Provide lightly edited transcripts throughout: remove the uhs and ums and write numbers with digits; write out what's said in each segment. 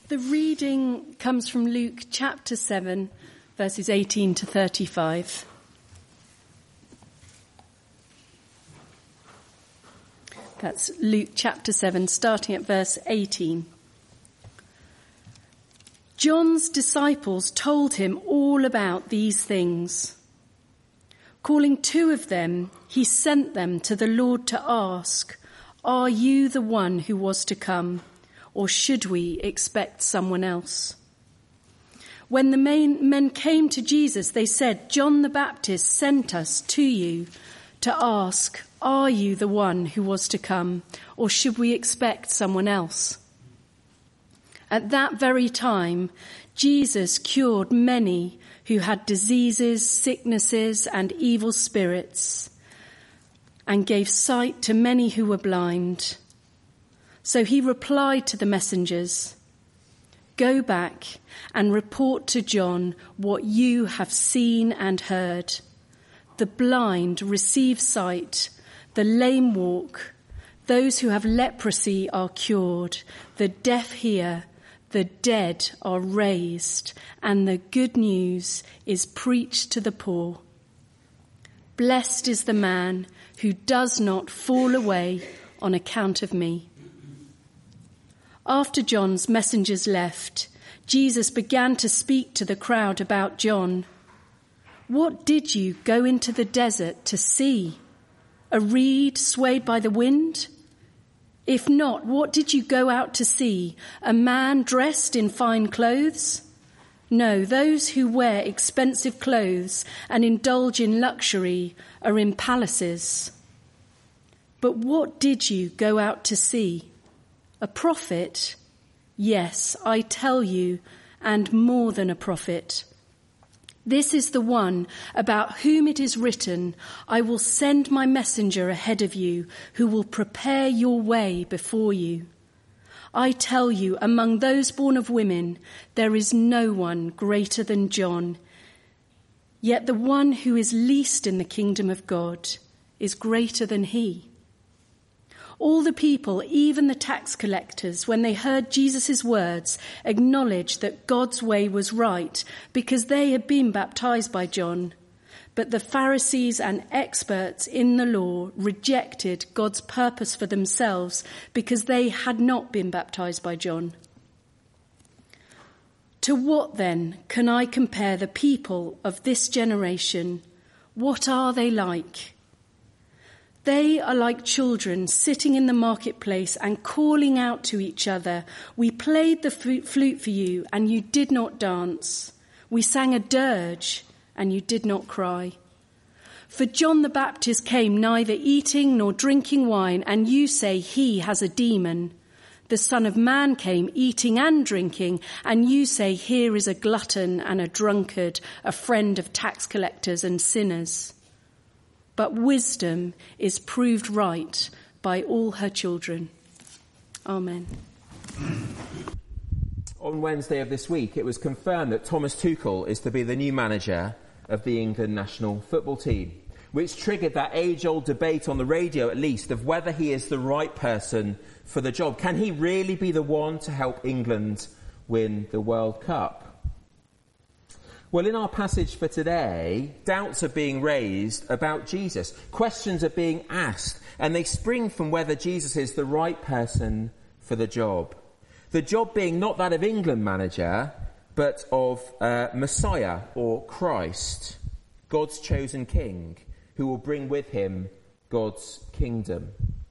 The reading comes from Luke chapter 7, verses 18 to 35. That's Luke chapter 7, starting at verse 18. John's disciples told him all about these things. Calling 2 of them, he sent them to the Lord to ask, "Are you the one who was to come, or should we expect someone else?" When the men came to Jesus, they said, "John the Baptist sent us to you to ask, 'Are you the one who was to come, or should we expect someone else?'" At that very time, Jesus cured many who had diseases, sicknesses, and evil spirits, and gave sight to many who were blind. So he replied to the messengers, "Go back and report to John what you have seen and heard. The blind receive sight, the lame walk, those who have leprosy are cured, the deaf hear, the dead are raised, and the good news is preached to the poor. Blessed is the man who does not fall away on account of me." After John's messengers left, Jesus began to speak to the crowd about John. "What did you go into the desert to see? A reed swayed by the wind? If not, what did you go out to see? A man dressed in fine clothes? No, those who wear expensive clothes and indulge in luxury are in palaces. But what did you go out to see? A prophet? Yes, I tell you, and more than a prophet. This is the one about whom it is written, 'I will send my messenger ahead of you, who will prepare your way before you.' I tell you, among those born of women, there is no one greater than John. Yet the one who is least in the kingdom of God is greater than he." All the people, even the tax collectors, when they heard Jesus' words, acknowledged that God's way was right because they had been baptized by John. But the Pharisees and experts in the law rejected God's purpose for themselves because they had not been baptized by John. To what then can I compare the people of this generation? What are they like? They are like children sitting in the marketplace and calling out to each other, "We played the flute for you and you did not dance. We sang a dirge and you did not cry. For John the Baptist came neither eating nor drinking wine, and you say he has a demon. The Son of Man came eating and drinking, and you say here is a glutton and a drunkard, a friend of tax collectors and sinners. But wisdom is proved right by all her children." Amen. On Wednesday of this week, it was confirmed that Thomas Tuchel is to be the new manager of the England national football team, which triggered that age-old debate on the radio, at least, of whether he is the right person for the job. Can he really be the one to help England win the World Cup? Well, in our passage for today, doubts are being raised about Jesus. Questions are being asked, and they spring from whether Jesus is the right person for the job. The job being not that of England manager, but of Messiah or Christ, God's chosen king, who will bring with him God's kingdom.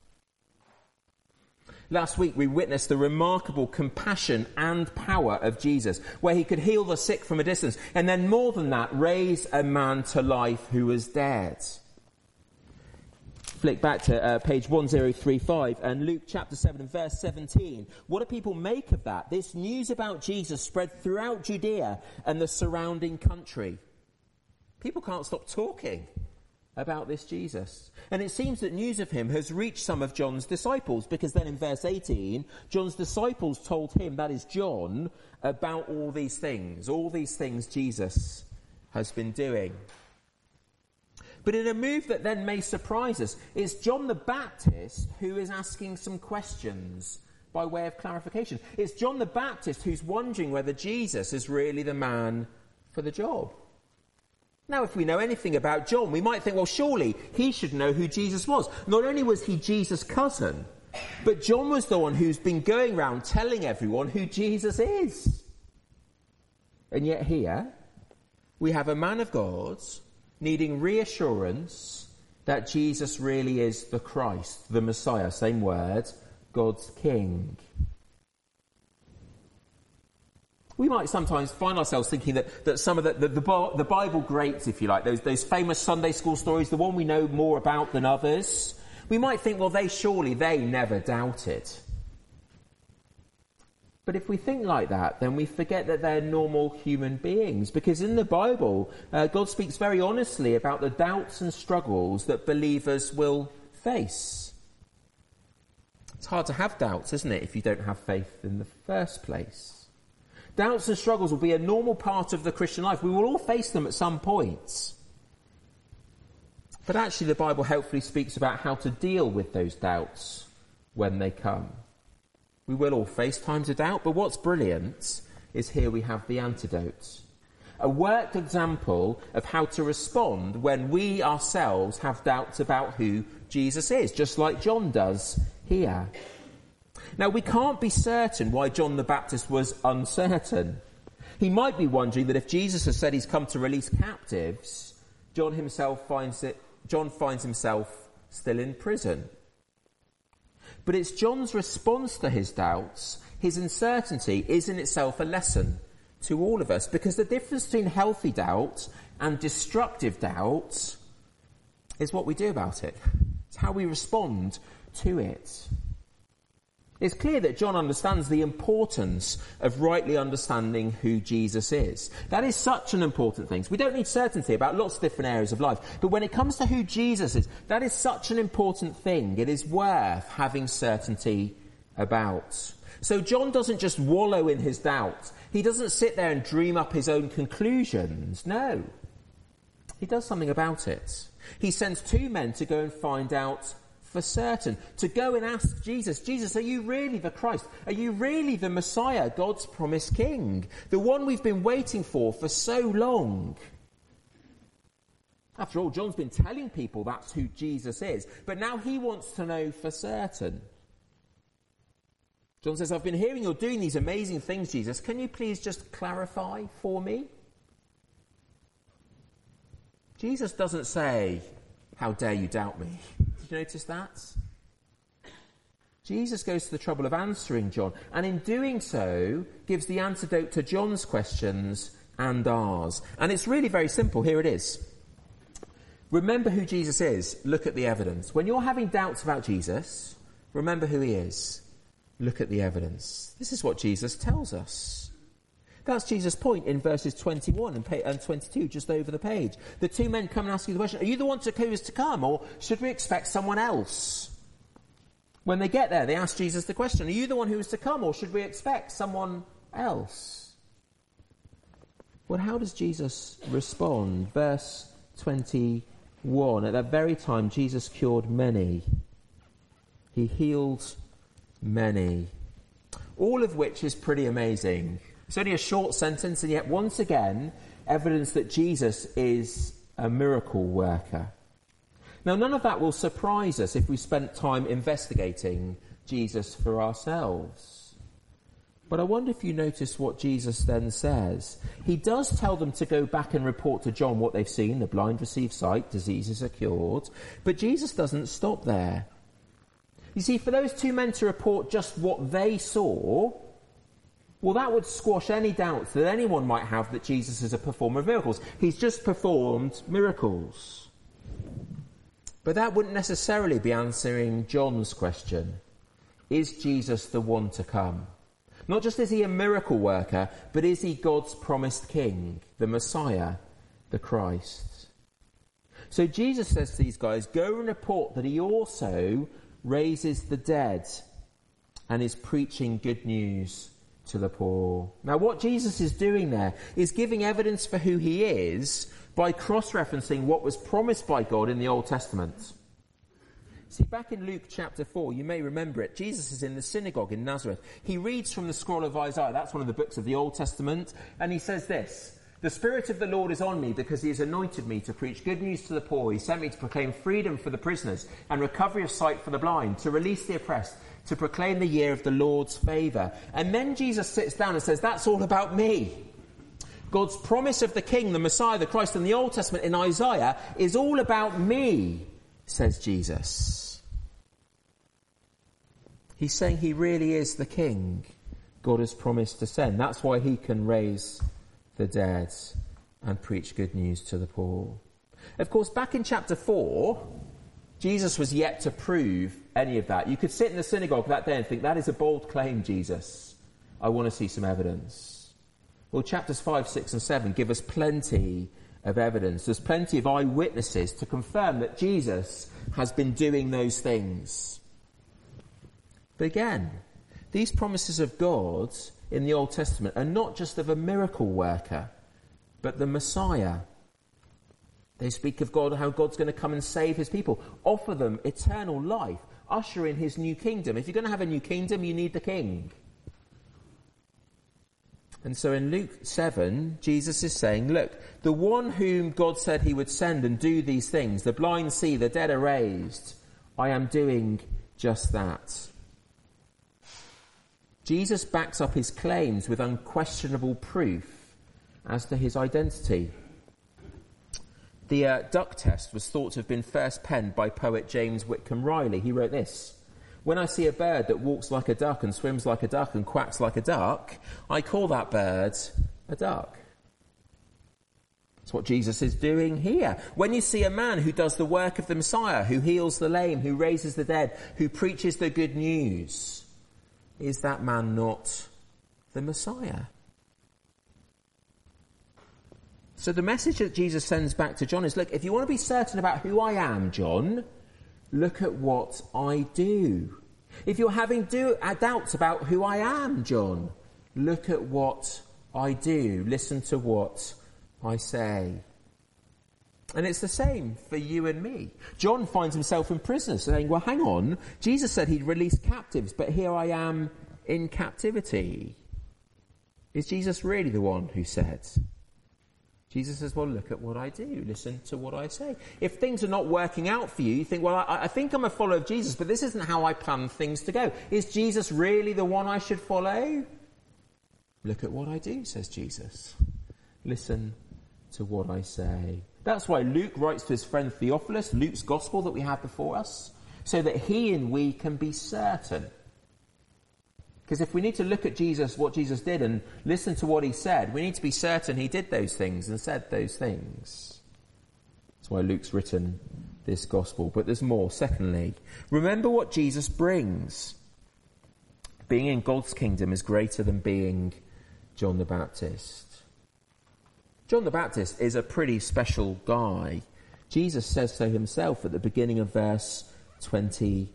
Last week we witnessed the remarkable compassion and power of Jesus, where he could heal the sick from a distance, and then more than that, raise a man to life who was dead. Flick back to page 1035 and Luke chapter 7 and verse 17. What do people make of that? This news about Jesus spread throughout Judea and the surrounding country. People can't stop talking about this Jesus. And it seems that news of him has reached some of John's disciples, because then in verse 18, John's disciples told him, that is John, about all these things Jesus has been doing. But in a move that then may surprise us, it's John the Baptist who is asking some questions by way of clarification. It's John the Baptist who's wondering whether Jesus is really the man for the job. Now, if we know anything about John, we might think, well, surely he should know who Jesus was. Not only was he Jesus' cousin, but John was the one who's been going around telling everyone who Jesus is. And yet here, we have a man of God needing reassurance that Jesus really is the Christ, the Messiah, same word, God's King. We might sometimes find ourselves thinking that some of the Bible greats, if you like, those famous Sunday school stories, the one we know more about than others, we might think, well, they never doubted. But if we think like that, then we forget that they're normal human beings. Because in the Bible, God speaks very honestly about the doubts and struggles that believers will face. It's hard to have doubts, isn't it, if you don't have faith in the first place? Doubts and struggles will be a normal part of the Christian life. We will all face them at some point. But actually the Bible helpfully speaks about how to deal with those doubts when they come. We will all face times of doubt, but what's brilliant is here we have the antidote. A worked example of how to respond when we ourselves have doubts about who Jesus is, just like John does here. Now, we can't be certain why John the Baptist was uncertain. He might be wondering that if Jesus has said he's come to release captives, John finds himself still in prison. But it's John's response to his doubts, his uncertainty, is in itself a lesson to all of us, because the difference between healthy doubt and destructive doubt is what we do about it. It's how we respond to it. It's clear that John understands the importance of rightly understanding who Jesus is. That is such an important thing. We don't need certainty about lots of different areas of life, but when it comes to who Jesus is, that is such an important thing. It is worth having certainty about. So John doesn't just wallow in his doubt. He doesn't sit there and dream up his own conclusions. No. He does something about it. He sends two men to go and find out for certain, to go and ask Jesus, are you really the Christ? Are you really the Messiah, God's promised King? The one we've been waiting for so long? After all, John's been telling people that's who Jesus is, but now he wants to know for certain. John says, I've been hearing you're doing these amazing things, Jesus. Can you please just clarify for me? Jesus doesn't say, how dare you doubt me? Did you notice that? Jesus goes to the trouble of answering John, and in doing so, gives the antidote to John's questions and ours. And it's really very simple. Here it is. Remember who Jesus is. Look at the evidence. When you're having doubts about Jesus, remember who he is. Look at the evidence. This is what Jesus tells us. That's Jesus' point in verses 21 and 22, just over the page. The two men come and ask you the question, are you the one who is to come, or should we expect someone else? When they get there, they ask Jesus the question, are you the one who is to come, or should we expect someone else? Well, how does Jesus respond? Verse 21, at that very time, Jesus cured many. He healed many. All of which is pretty amazing. It's only a short sentence, and yet once again, evidence that Jesus is a miracle worker. Now, none of that will surprise us if we spent time investigating Jesus for ourselves. But I wonder if you notice what Jesus then says. He does tell them to go back and report to John what they've seen. The blind receive sight, diseases are cured. But Jesus doesn't stop there. You see, for those two men to report just what they saw, well, that would squash any doubts that anyone might have that Jesus is a performer of miracles. He's just performed miracles. But that wouldn't necessarily be answering John's question. Is Jesus the one to come? Not just is he a miracle worker, but is he God's promised King, the Messiah, the Christ? So Jesus says to these guys, go and report that he also raises the dead and is preaching good news to the poor. Now, what Jesus is doing there is giving evidence for who he is by cross-referencing what was promised by God in the Old Testament. See, back in Luke chapter 4, you may remember it, Jesus is in the synagogue in Nazareth. He reads from the scroll of Isaiah, that's one of the books of the Old Testament, and he says this: "The Spirit of the Lord is on me because he has anointed me to preach good news to the poor. He sent me to proclaim freedom for the prisoners and recovery of sight for the blind, to release the oppressed, to proclaim the year of the Lord's favour." And then Jesus sits down and says, that's all about me. God's promise of the King, the Messiah, the Christ in the Old Testament in Isaiah is all about me, says Jesus. He's saying he really is the King God has promised to send. That's why he can raise the dead and preach good news to the poor. Of course, back in chapter 4, Jesus was yet to prove any of that. You could sit in the synagogue that day and think, that is a bold claim, Jesus. I want to see some evidence. Well, chapters 5, 6 and 7 give us plenty of evidence. There's plenty of eyewitnesses to confirm that Jesus has been doing those things. But again, these promises of God in the Old Testament are not just of a miracle worker, but the Messiah. They speak of God, how God's going to come and save his people, offer them eternal life, usher in his new kingdom. If you're going to have a new kingdom, you need the king. And so in Luke 7, Jesus is saying, look, the one whom God said he would send and do these things, the blind see, the dead are raised, I am doing just that. Jesus backs up his claims with unquestionable proof as to his identity. The duck test was thought to have been first penned by poet James Whitcomb Riley. He wrote this: "When I see a bird that walks like a duck and swims like a duck and quacks like a duck, I call that bird a duck." That's what Jesus is doing here. When you see a man who does the work of the Messiah, who heals the lame, who raises the dead, who preaches the good news, is that man not the Messiah? So the message that Jesus sends back to John is, look, if you want to be certain about who I am, John, look at what I do. If you're having doubts about who I am, John, look at what I do. Listen to what I say. And it's the same for you and me. John finds himself in prison saying, well, hang on, Jesus said he'd release captives, but here I am in captivity. Is Jesus really the one who said? Jesus says, well, look at what I do. Listen to what I say. If things are not working out for you, you think, well, I think I'm a follower of Jesus, but this isn't how I plan things to go. Is Jesus really the one I should follow? Look at what I do, says Jesus. Listen to what I say. That's why Luke writes to his friend Theophilus, Luke's gospel that we have before us, so that he and we can be certain. Because if we need to look at Jesus, what Jesus did, and listen to what he said, we need to be certain he did those things and said those things. That's why Luke's written this gospel. But there's more. Secondly, remember what Jesus brings. Being in God's kingdom is greater than being John the Baptist. John the Baptist is a pretty special guy. Jesus says so himself at the beginning of verse 28.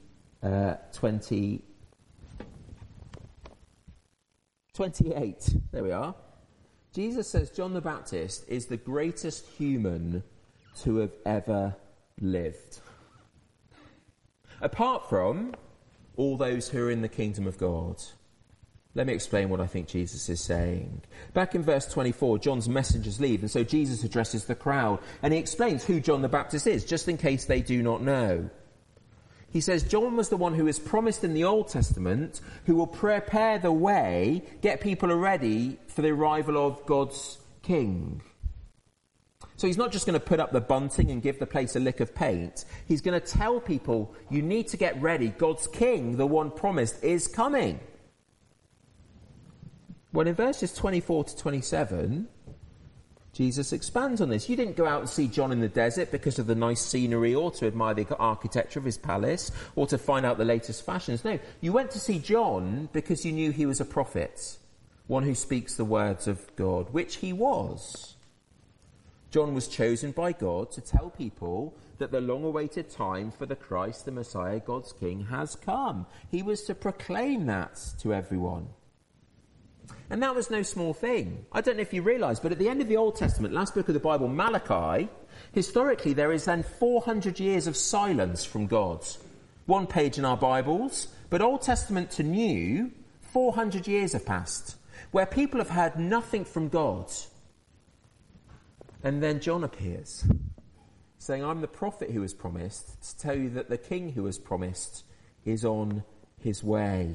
There we are. Jesus says John the Baptist is the greatest human to have ever lived. Apart from all those who are in the kingdom of God. Let me explain what I think Jesus is saying. Back in verse 24, John's messengers leave, and so Jesus addresses the crowd, and he explains who John the Baptist is, just in case they do not know. He says John was the one who is promised in the Old Testament, who will prepare the way, get people ready for the arrival of God's King. So he's not just going to put up the bunting and give the place a lick of paint. He's going to tell people, you need to get ready. God's King, the one promised, is coming. Well, in verses 24 to 27, Jesus expands on this. You didn't go out and see John in the desert because of the nice scenery or to admire the architecture of his palace or to find out the latest fashions. No, you went to see John because you knew he was a prophet, one who speaks the words of God, which he was. John was chosen by God to tell people that the long-awaited time for the Christ, the Messiah, God's King, has come. He was to proclaim that to everyone. And that was no small thing. I don't know if you realise, but at the end of the Old Testament, last book of the Bible, Malachi, historically there is then 400 years of silence from God. One page in our Bibles, but Old Testament to New, 400 years have passed, where people have heard nothing from God. And then John appears, saying, I'm the prophet who was promised, to tell you that the king who was promised is on his way.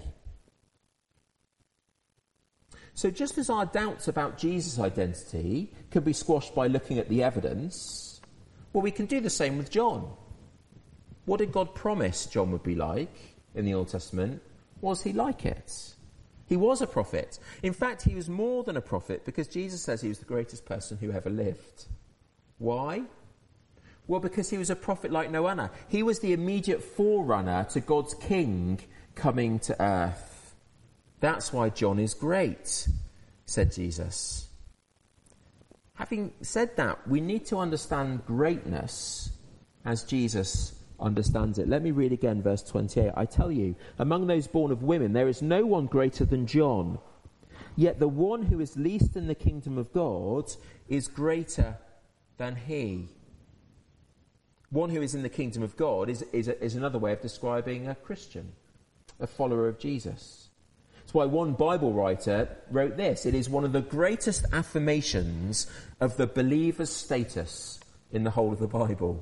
So just as our doubts about Jesus' identity can be squashed by looking at the evidence, well, we can do the same with John. What did God promise John would be like in the Old Testament? Was he like it? He was a prophet. In fact, he was more than a prophet because Jesus says he was the greatest person who ever lived. Why? Well, because he was a prophet like no other. He was the immediate forerunner to God's king coming to earth. That's why John is great, said Jesus. Having said that, we need to understand greatness as Jesus understands it. Let me read again verse 28. I tell you, among those born of women, there is no one greater than John. Yet the one who is least in the kingdom of God is greater than he. One who is in the kingdom of God is another way of describing a Christian, a follower of Jesus. That's why one Bible writer wrote this: it is one of the greatest affirmations of the believer's status in the whole of the Bible.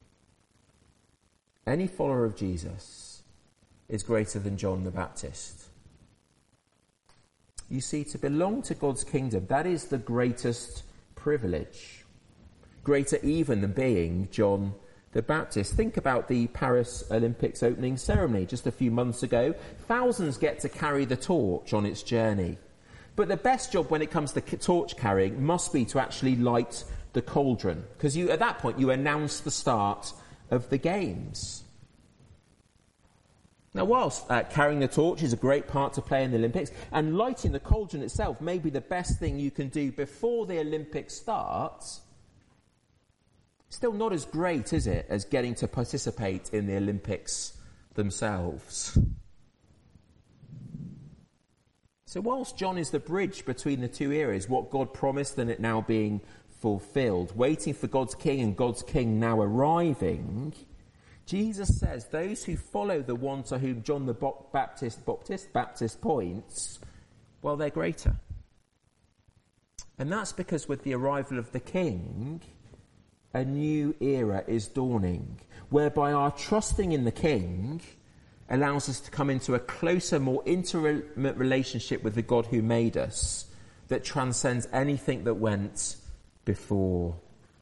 Any follower of Jesus is greater than John the Baptist. You see, to belong to God's kingdom, that is the greatest privilege. Greater even than being John the Baptist. Think about the Paris Olympics opening ceremony just a few months ago. Thousands get to carry the torch on its journey. But the best job when it comes to torch carrying must be to actually light the cauldron, because at that point you announce the start of the games. Now, whilst carrying the torch is a great part to play in the Olympics, and lighting the cauldron itself may be the best thing you can do before the Olympics starts, still not as great, is it, as getting to participate in the Olympics themselves. So whilst John is the bridge between the two eras, what God promised and it now being fulfilled, waiting for God's king and God's king now arriving, Jesus says those who follow the one to whom John the Baptist points, well, they're greater. And that's because with the arrival of the king, a new era is dawning, whereby our trusting in the king allows us to come into a closer, more intimate relationship with the God who made us that transcends anything that went before.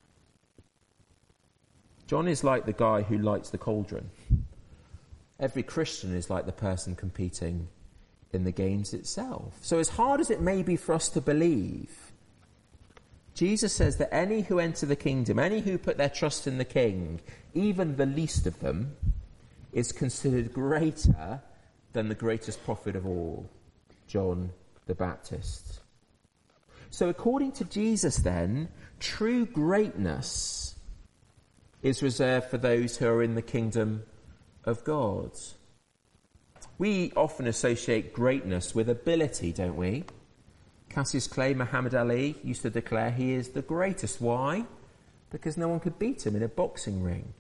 John is like the guy who lights the cauldron. Every Christian is like the person competing in the games itself. So as hard as it may be for us to believe, Jesus says that any who enter the kingdom, any who put their trust in the king, even the least of them, is considered greater than the greatest prophet of all, John the Baptist. So according to Jesus then, true greatness is reserved for those who are in the kingdom of God. We often associate greatness with ability, don't we? Cassius Clay, Muhammad Ali, used to declare he is the greatest. Why? Because no one could beat him in a boxing ring.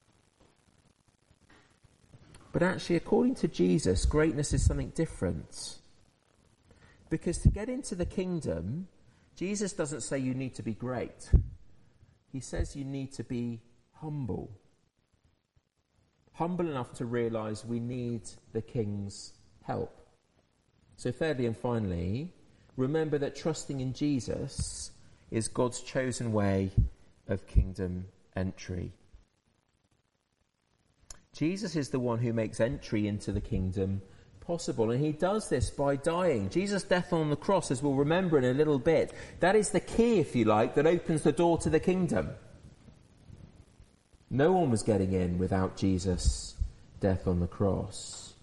But actually, according to Jesus, greatness is something different. Because to get into the kingdom, Jesus doesn't say you need to be great. He says you need to be humble. Humble enough to realise we need the king's help. So thirdly and finally, remember that trusting in Jesus is God's chosen way of kingdom entry. Jesus is the one who makes entry into the kingdom possible, and he does this by dying. Jesus' death on the cross, as we'll remember in a little bit, that is the key, if you like, that opens the door to the kingdom. No one was getting in without Jesus' death on the cross.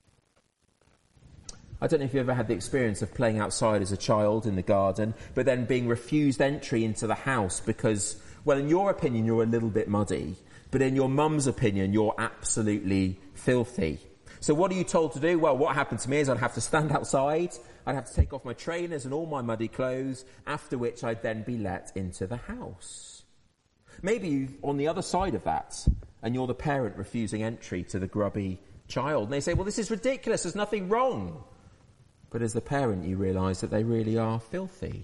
I don't know if you ever had the experience of playing outside as a child in the garden, but then being refused entry into the house because, well, in your opinion, you're a little bit muddy, but in your mum's opinion, you're absolutely filthy. So what are you told to do? Well, what happened to me is I'd have to stand outside, I'd have to take off my trainers and all my muddy clothes, after which I'd then be let into the house. Maybe on the other side of that, and you're the parent refusing entry to the grubby child. And they say, well, this is ridiculous, there's nothing wrong. But as the parent, you realise that they really are filthy.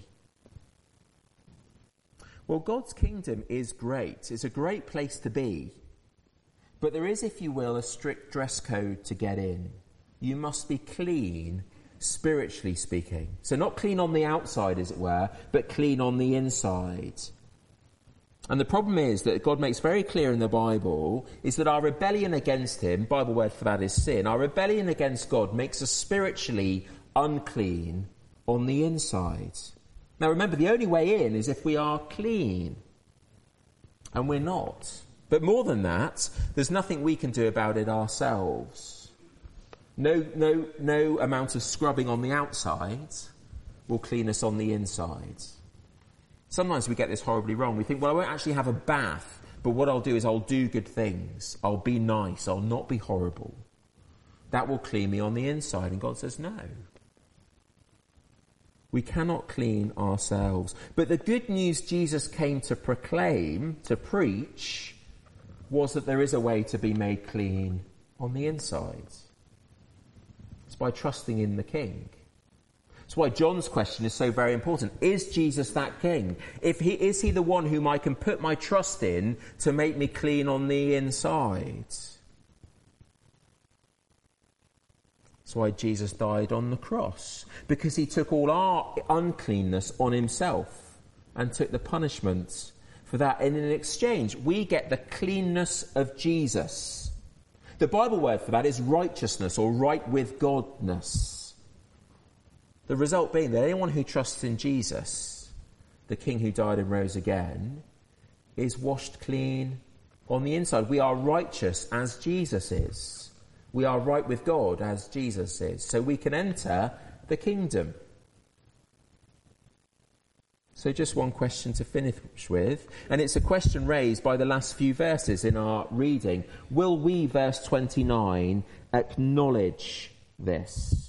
Well, God's kingdom is great. It's a great place to be. But there is, if you will, a strict dress code to get in. You must be clean, spiritually speaking. So not clean on the outside, as it were, but clean on the inside. And the problem is that God makes very clear in the Bible is that our rebellion against him, Bible word for that is sin, our rebellion against God makes us spiritually unclean on the inside. Now remember, the only way in is if we are clean. And we're not. But more than that, there's nothing we can do about it ourselves. No amount of scrubbing on the outside will clean us on the inside. Sometimes we get this horribly wrong. We think, well, I won't actually have a bath, but what I'll do is I'll do good things. I'll be nice. I'll not be horrible. That will clean me on the inside. And God says, no. We cannot clean ourselves. But the good news Jesus came to proclaim, to preach, was that there is a way to be made clean on the inside. It's by trusting in the King. That's why John's question is so very important. Is Jesus that King? Is he the one whom I can put my trust in to make me clean on the inside? That's why Jesus died on the cross. Because he took all our uncleanness on himself and took the punishment for that. And in exchange, we get the cleanness of Jesus. The Bible word for that is righteousness or right with Godness. The result being that anyone who trusts in Jesus, the King who died and rose again, is washed clean on the inside. We are righteous as Jesus is. We are right with God as Jesus is. So we can enter the kingdom. So just one question to finish with, and it's a question raised by the last few verses in our reading. Will we, verse 29, acknowledge this?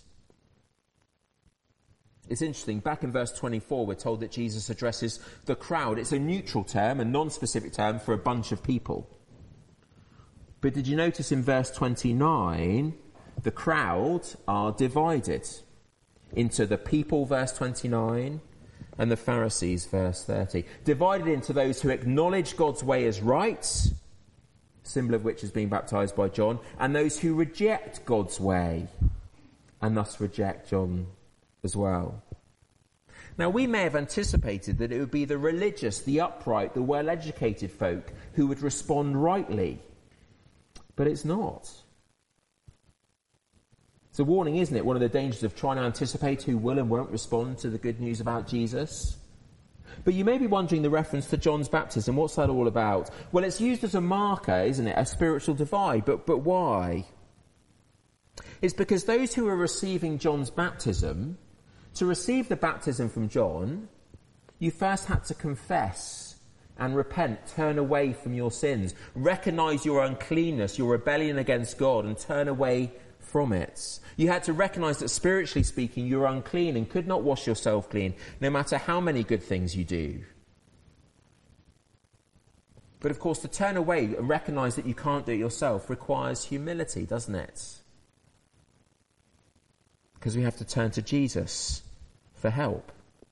It's interesting, back in verse 24, we're told that Jesus addresses the crowd. It's a neutral term, a non-specific term for a bunch of people. But did you notice in verse 29, the crowd are divided into the people, verse 29, and the Pharisees, verse 30. Divided into those who acknowledge God's way as right, symbol of which is being baptized by John, and those who reject God's way, and thus reject John as well. Now, we may have anticipated that it would be the religious, the upright, the well-educated folk who would respond rightly. But it's not. It's a warning, isn't it? One of the dangers of trying to anticipate who will and won't respond to the good news about Jesus. But you may be wondering the reference to John's baptism. What's that all about? Well, it's used as a marker, isn't it? A spiritual divide. But why? It's because those who are receiving John's baptism, to receive the baptism from John, you first had to confess and repent, turn away from your sins, recognise your uncleanness, your rebellion against God, and turn away from it. You had to recognise that spiritually speaking, you're unclean and could not wash yourself clean, no matter how many good things you do. But of course, to turn away and recognise that you can't do it yourself requires humility, doesn't it? Because we have to turn to Jesus for help.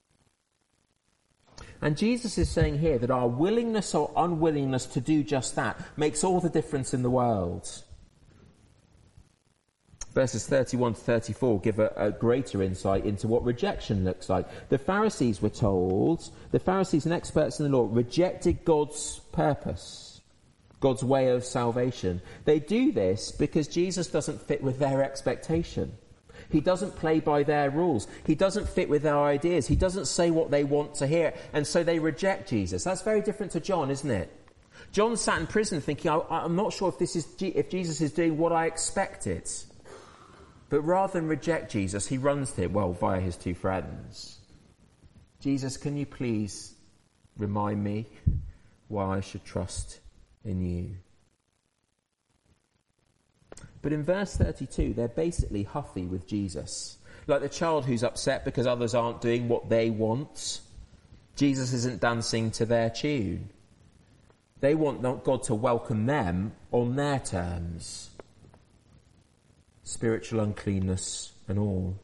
And Jesus is saying here that our willingness or unwillingness to do just that makes all the difference in the world. Verses 31 to 34 give a greater insight into what rejection looks like. The Pharisees were told, the Pharisees and experts in the law rejected God's purpose, God's way of salvation. They do this because Jesus doesn't fit with their expectation. He doesn't play by their rules. He doesn't fit with their ideas. He doesn't say what they want to hear. And so they reject Jesus. That's very different to John, isn't it? John sat in prison thinking, I'm not sure if Jesus is doing what I expected. But rather than reject Jesus, he runs to him, via his two friends. Jesus, can you please remind me why I should trust in you? But in verse 32, they're basically huffy with Jesus. Like the child who's upset because others aren't doing what they want. Jesus isn't dancing to their tune. They want God to welcome them on their terms. Spiritual uncleanness and all.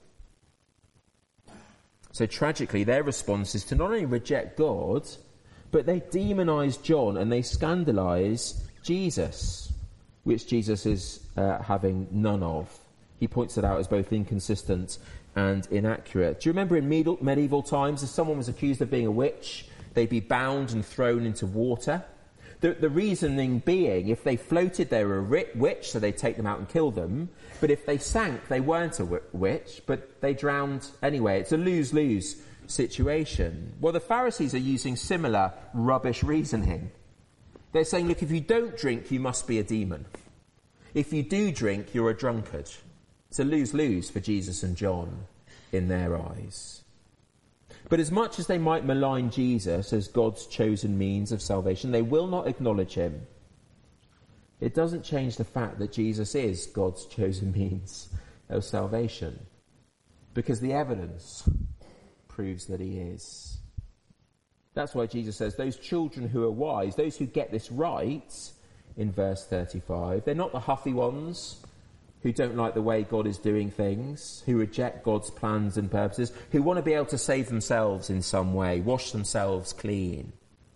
So tragically, their response is to not only reject God, but they demonize John and they scandalize Jesus, which Jesus is having none of. He points it out as both inconsistent and inaccurate. Do you remember in medieval times, if someone was accused of being a witch, they'd be bound and thrown into water? The reasoning being, if they floated, they were a witch, so they'd take them out and kill them. But if they sank, they weren't a witch, but they drowned anyway. It's a lose-lose situation. Well, the Pharisees are using similar rubbish reasoning. They're saying, look, if you don't drink, you must be a demon. If you do drink, you're a drunkard. It's a lose-lose for Jesus and John in their eyes. But as much as they might malign Jesus as God's chosen means of salvation, they will not acknowledge him. It doesn't change the fact that Jesus is God's chosen means of salvation, because the evidence proves that he is. That's why Jesus says those children who are wise, those who get this right, in verse 35, they're not the huffy ones who don't like the way God is doing things, who reject God's plans and purposes, who want to be able to save themselves in some way, wash themselves clean.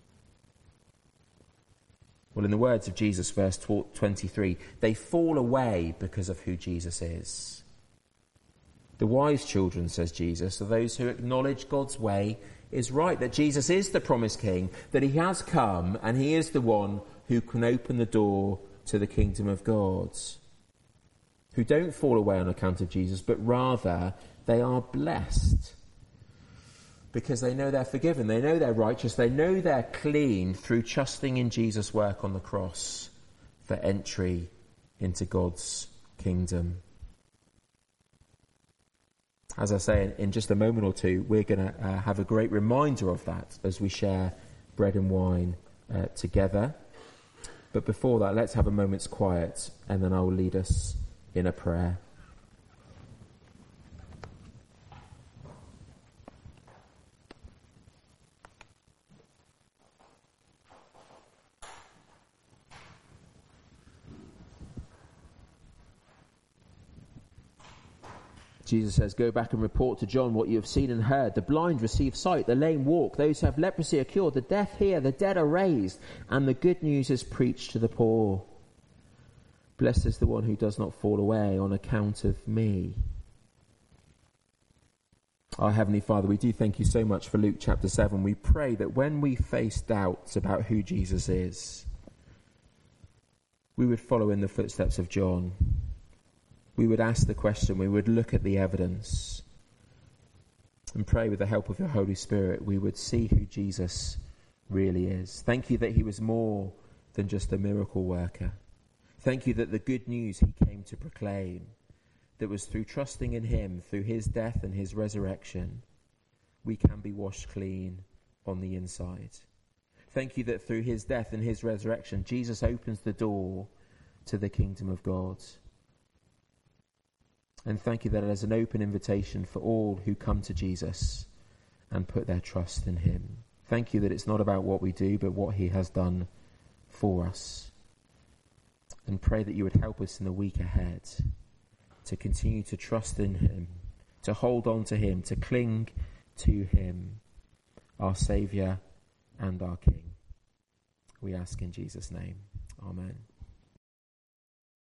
Well, in the words of Jesus, verse 23, they fall away because of who Jesus is. The wise children, says Jesus, are those who acknowledge God's way is right, that Jesus is the promised king, that he has come and he is the one who can open the door to the kingdom of God. Who don't fall away on account of Jesus, but rather they are blessed because they know they're forgiven, they know they're righteous, they know they're clean through trusting in Jesus' work on the cross for entry into God's kingdom. As I say, in just a moment or two, we're going to have a great reminder of that as we share bread and wine together. But before that, let's have a moment's quiet, and then I will lead us in a prayer. Jesus says, go back and report to John what you have seen and heard. The blind receive sight, the lame walk, those who have leprosy are cured, the deaf hear, the dead are raised, and the good news is preached to the poor. Blessed is the one who does not fall away on account of me. Our Heavenly Father, we do thank you so much for Luke chapter 7. We pray that when we face doubts about who Jesus is, we would follow in the footsteps of John. We would ask the question, we would look at the evidence, and pray with the help of your Holy Spirit, we would see who Jesus really is. Thank you that he was more than just a miracle worker. Thank you that the good news he came to proclaim, that was through trusting in him, through his death and his resurrection, we can be washed clean on the inside. Thank you that through his death and his resurrection, Jesus opens the door to the kingdom of God. And thank you that it is an open invitation for all who come to Jesus and put their trust in him. Thank you that it's not about what we do, but what he has done for us. And pray that you would help us in the week ahead to continue to trust in him, to hold on to him, to cling to him, our Saviour and our King. We ask in Jesus' name. Amen.